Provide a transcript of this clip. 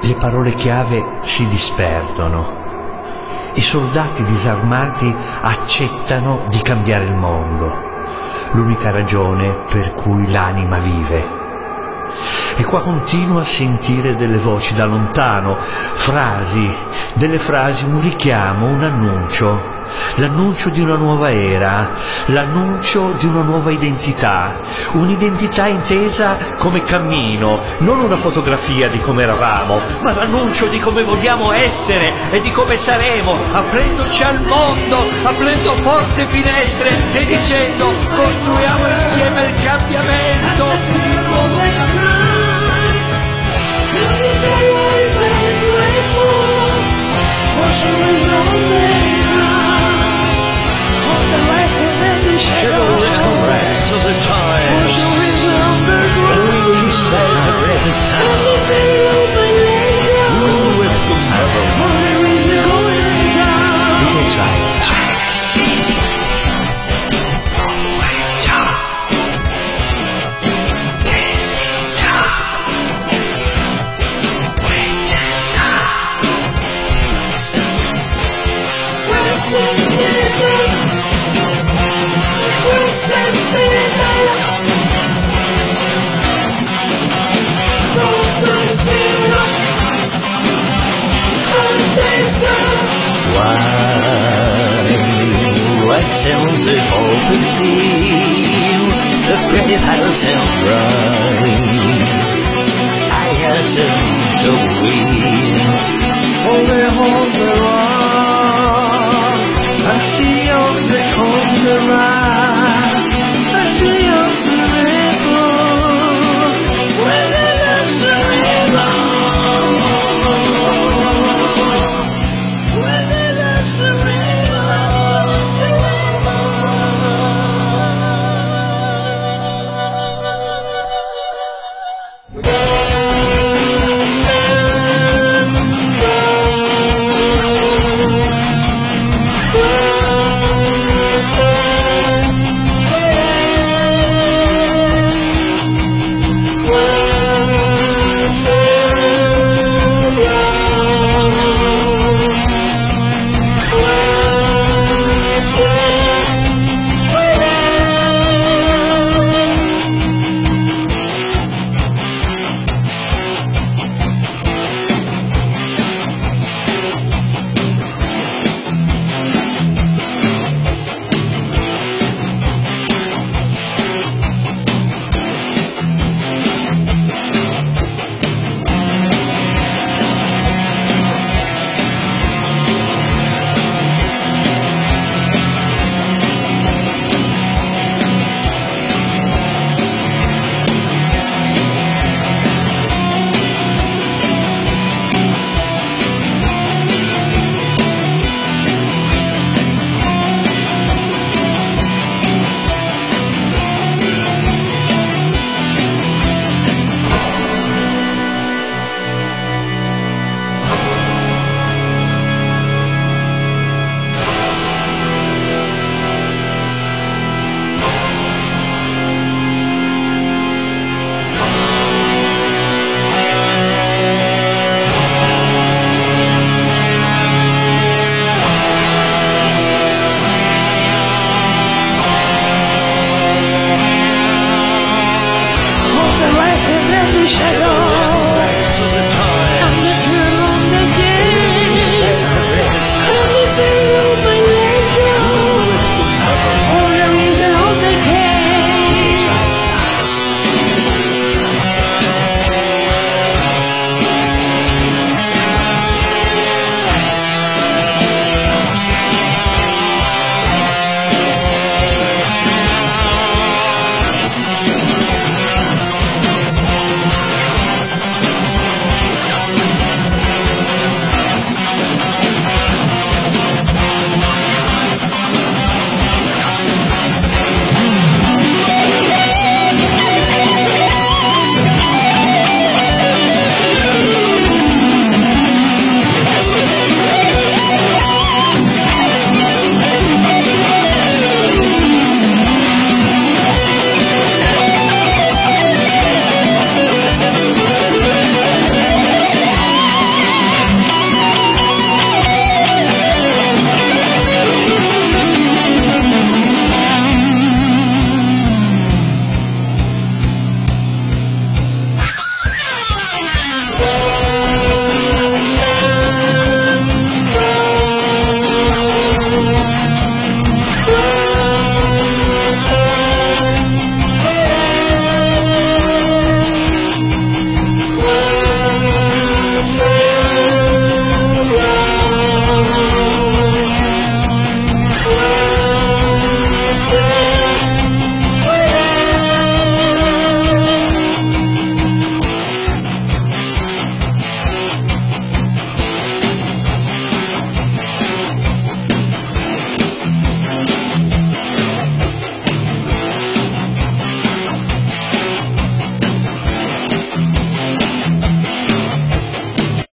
le parole chiave si disperdono. I soldati disarmati accettano di cambiare il mondo, l'unica ragione per cui l'anima vive. E qua continuo a sentire delle voci da lontano, delle frasi, un richiamo, un annuncio. L'annuncio di una nuova era, l'annuncio di una nuova identità, un'identità intesa come cammino, non una fotografia di come eravamo, ma l'annuncio di come vogliamo essere e di come saremo, aprendoci al mondo, aprendo porte e finestre e dicendo costruiamo insieme il cambiamento. Shadows of the times, we set the river sound, we whip the sempre por si, the pretty paddles and run.